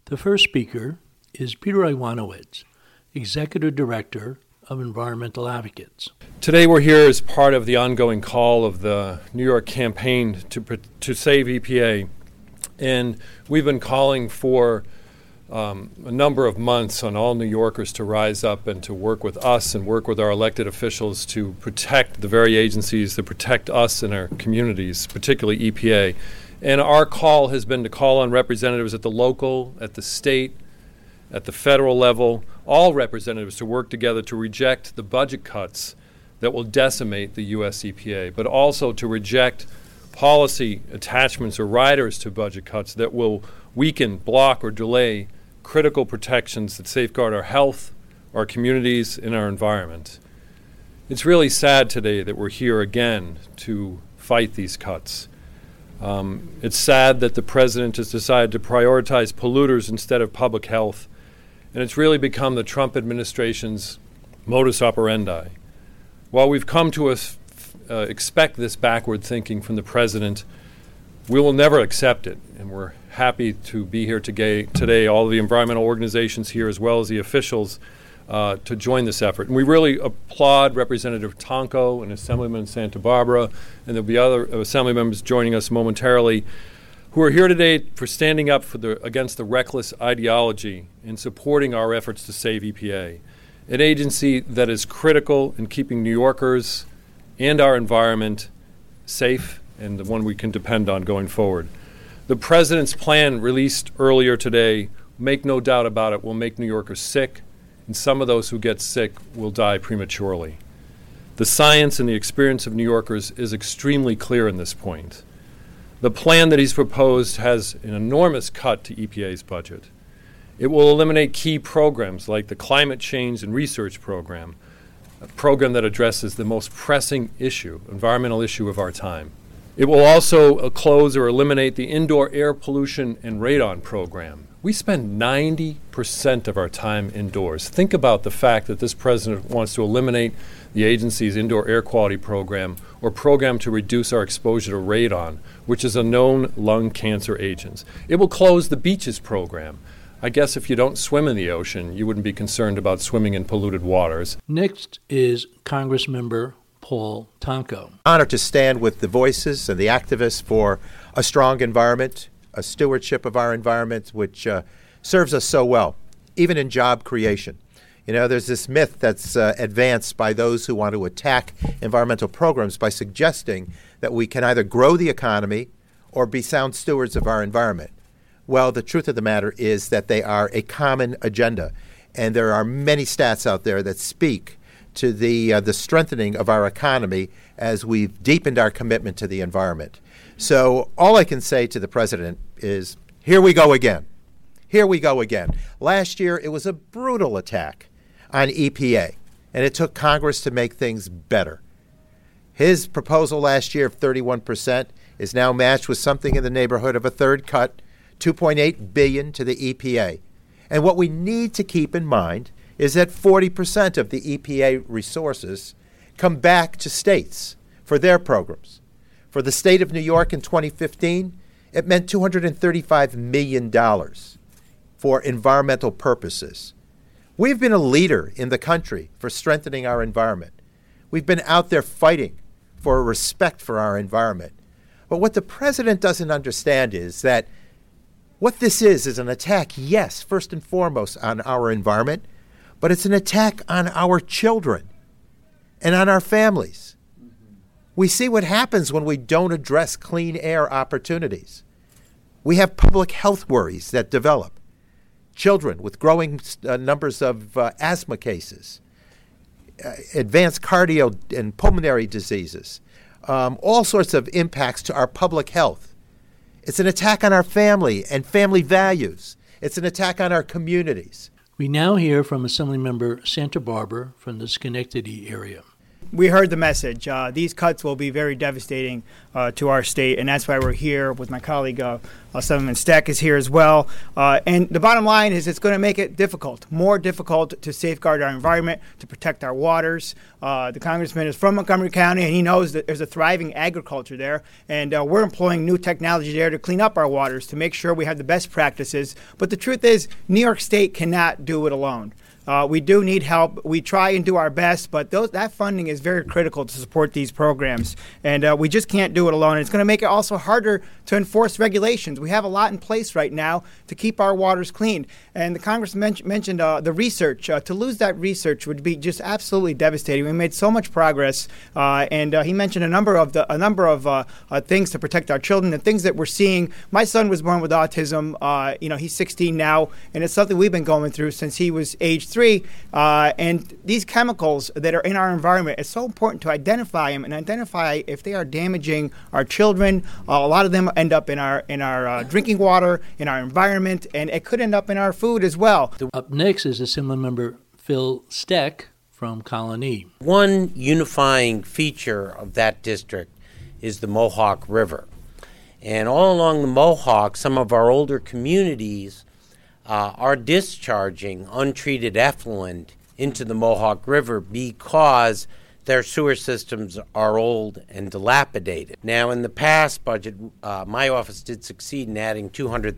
The first speaker is Peter Iwanowitz, Executive Director of Environmental Advocates. Today we're here as part of the ongoing call of the New York campaign to save EPA. And we've been calling for a number of months on all New Yorkers to rise up and to work with us and work with our elected officials to protect the very agencies that protect us and our communities, particularly EPA. And our call has been to call on representatives at the local, at the state, at the federal level, all representatives to work together to reject the budget cuts that will decimate the U.S. EPA, but also to reject policy attachments or riders to budget cuts that will weaken, block, or delay critical protections that safeguard our health, our communities, and our environment. It's really sad today that we're here again to fight these cuts. It's sad that the president has decided to prioritize polluters instead of public health, and it's really become the Trump administration's modus operandi. While we've come to expect this backward thinking from the president, we will never accept it, and we're happy to be here today, all of the environmental organizations here as well as the officials, to join this effort. And we really applaud Representative Tonko and Assemblyman Santa Barbara, and there'll be other Assembly members joining us momentarily, who are here today for standing up against the reckless ideology and supporting our efforts to save EPA, an agency that is critical in keeping New Yorkers and our environment safe and the one we can depend on going forward. The president's plan released earlier today, make no doubt about it, will make New Yorkers sick, and some of those who get sick will die prematurely. The science and the experience of New Yorkers is extremely clear in this point. The plan that he's proposed has an enormous cut to EPA's budget. It will eliminate key programs like the Climate Change and Research Program, a program that addresses the most pressing issue, environmental issue of our time. It will also close or eliminate the Indoor Air Pollution and Radon Program. We spend 90% of our time indoors. Think about the fact that this president wants to eliminate the agency's indoor air quality program or program to reduce our exposure to radon, which is a known lung cancer agent. It will close the beaches program. I guess if you don't swim in the ocean, you wouldn't be concerned about swimming in polluted waters. Next is Congressmember Paul Tonko. Honored to stand with the voices and the activists for a strong environment, a stewardship of our environment, which serves us so well, even in job creation. You know, there's this myth that's advanced by those who want to attack environmental programs by suggesting that we can either grow the economy or be sound stewards of our environment. Well, the truth of the matter is that they are a common agenda, and there are many stats out there that speak to the strengthening of our economy as we've deepened our commitment to the environment. So all I can say to the president is, here we go again. Here we go again. Last year, it was a brutal attack on EPA, and it took Congress to make things better. His proposal last year of 31% is now matched with something in the neighborhood of a third cut, $2.8 billion to the EPA. And what we need to keep in mind is that 40% of the EPA resources come back to states for their programs. For the state of New York in 2015, it meant $235 million for environmental purposes. We've been a leader in the country for strengthening our environment. We've been out there fighting for respect for our environment. But what the president doesn't understand is that what this is an attack, yes, first and foremost on our environment, but it's an attack on our children and on our families. We see what happens when we don't address clean air opportunities. We have public health worries that develop. Children with growing numbers of asthma cases, advanced cardio and pulmonary diseases, all sorts of impacts to our public health. It's an attack on our family and family values. It's an attack on our communities. We now hear from Assemblymember Santa Barbara from the Schenectady area. We heard the message. These cuts will be very devastating to our state, and that's why we're here with my colleague, Senator Steck is here as well. And the bottom line is it's going to make it more difficult to safeguard our environment, to protect our waters. The congressman is from Montgomery County, and he knows that there's a thriving agriculture there, and we're employing new technology there to clean up our waters, to make sure we have the best practices. But the truth is, New York State cannot do it alone. We do need help. We try and do our best, but that funding is very critical to support these programs. And we just can't do it alone. And it's going to make it also harder to enforce regulations. We have a lot in place right now to keep our waters clean. And the Congressman mentioned the research. To lose that research would be just absolutely devastating. We made so much progress, and he mentioned a number of things to protect our children and things that we're seeing. My son was born with autism. He's 16 now, and it's something we've been going through since he was age 3. And these chemicals that are in our environment, it's so important to identify them and identify if they are damaging our children. A lot of them end up in our drinking water, in our environment, and it could end up in our food as well. Up next is Assemblymember Phil Steck from Colony. One unifying feature of that district is the Mohawk River. And all along the Mohawk, some of our older communities are discharging untreated effluent into the Mohawk River because their sewer systems are old and dilapidated. Now, in the past budget, my office did succeed in adding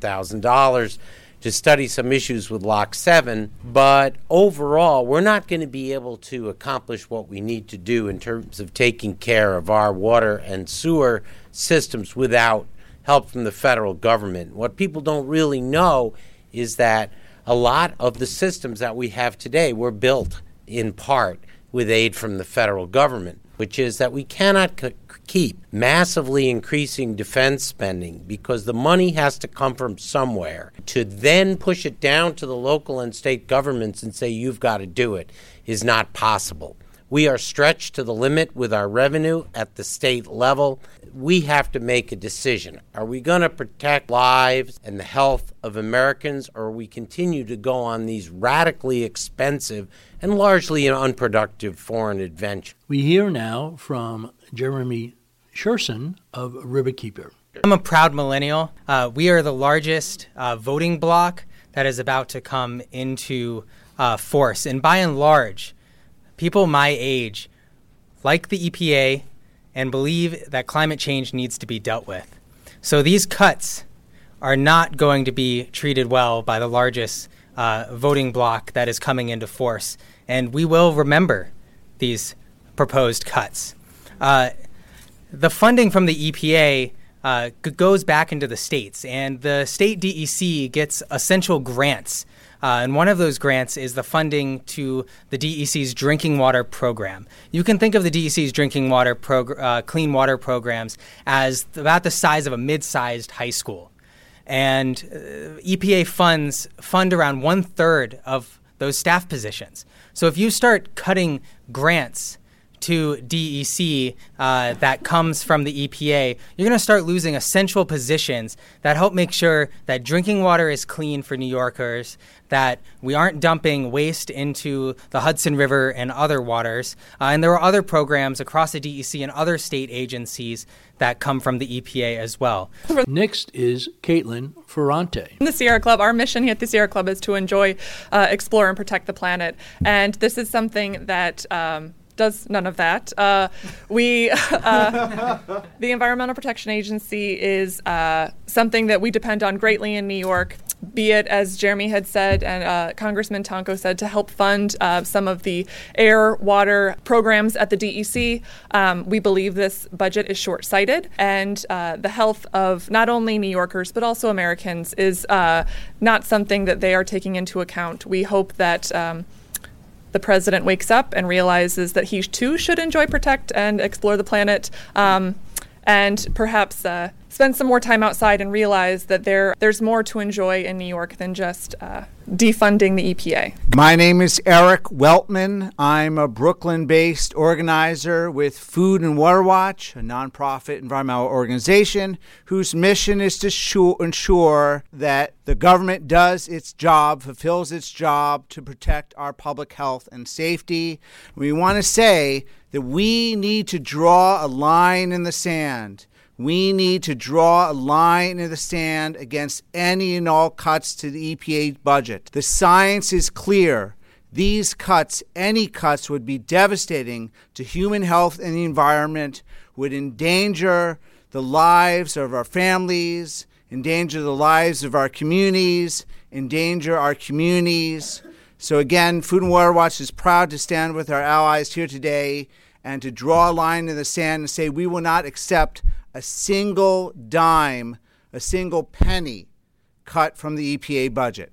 $200,000 to study some issues with Lock 7, but overall, we're not going to be able to accomplish what we need to do in terms of taking care of our water and sewer systems without help from the federal government. What people don't really know is that a lot of the systems that we have today were built in part with aid from the federal government, which is that we cannot keep massively increasing defense spending because the money has to come from somewhere. To then push it down to the local and state governments and say you've got to do it is not possible. We are stretched to the limit with our revenue at the state level. We have to make a decision. Are we going to protect lives and the health of Americans, or we continue to go on these radically expensive and largely unproductive foreign adventures? We hear now from Jeremy Sherson of Riverkeeper. I'm a proud millennial. We are the largest voting bloc that is about to come into force. And by and large, people my age like the EPA and believe that climate change needs to be dealt with. So these cuts are not going to be treated well by the largest voting bloc that is coming into force. And we will remember these proposed cuts. The funding from the EPA goes back into the states, and the state DEC gets essential grants. And one of those grants is the funding to the DEC's drinking water program. You can think of the DEC's drinking water clean water programs as about the size of a mid-sized high school. And EPA fund around 1/3 of those staff positions. So if you start cutting grants to DEC that comes from the EPA, you're going to start losing essential positions that help make sure that drinking water is clean for New Yorkers, that we aren't dumping waste into the Hudson River and other waters. And there are other programs across the DEC and other state agencies that come from the EPA as well. Next is Caitlin Ferrante. In the Sierra Club, our mission here at the Sierra Club is to enjoy, explore, and protect the planet. And this is something that does none of that. The Environmental Protection Agency is something that we depend on greatly in New York, be it, as Jeremy had said and Congressman Tonko said, to help fund some of the air, water programs at the DEC. We believe this budget is short-sighted, and the health of not only New Yorkers but also Americans is not something that they are taking into account. We hope that the president wakes up and realizes that he too should enjoy, protect, and explore the planet, and perhaps spend some more time outside and realize that there's more to enjoy in New York than just defunding the EPA. My name is Eric Weltman. I'm a Brooklyn-based organizer with Food and Water Watch, a nonprofit environmental organization whose mission is to ensure that the government does its job, fulfills its job to protect our public health and safety. We want to say that we need to draw a line in the sand. We need to draw a line in the sand against any and all cuts to the EPA budget. The science is clear. These cuts, any cuts, would be devastating to human health and the environment, would endanger the lives of our families, endanger the lives of our communities, endanger our communities. So again, Food and Water Watch is proud to stand with our allies here today and to draw a line in the sand and say we will not accept a single dime, a single penny cut from the EPA budget.